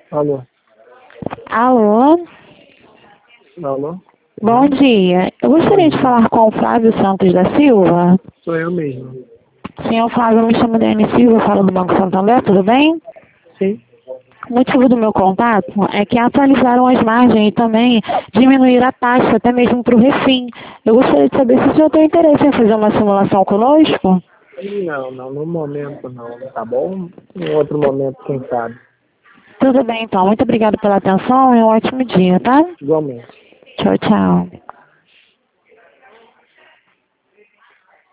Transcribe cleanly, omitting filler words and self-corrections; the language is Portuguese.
Alô? Alô? Alô? Bom dia. Eu gostaria de falar com o Flávio Santos da Silva. Sou eu mesmo. Senhor Flávio, eu me chamo Dani Silva, falo do Banco Santander, tudo bem? Sim. O motivo do meu contato é que atualizaram as margens e também diminuíram a taxa, até mesmo para o Refim. Eu gostaria de saber se o senhor tem interesse em fazer uma simulação conosco? Não, no momento não, tá bom? Em outro momento, quem sabe. Tudo bem, então. Muito obrigada pela atenção e um ótimo dia, tá? Igualmente. Tchau, tchau.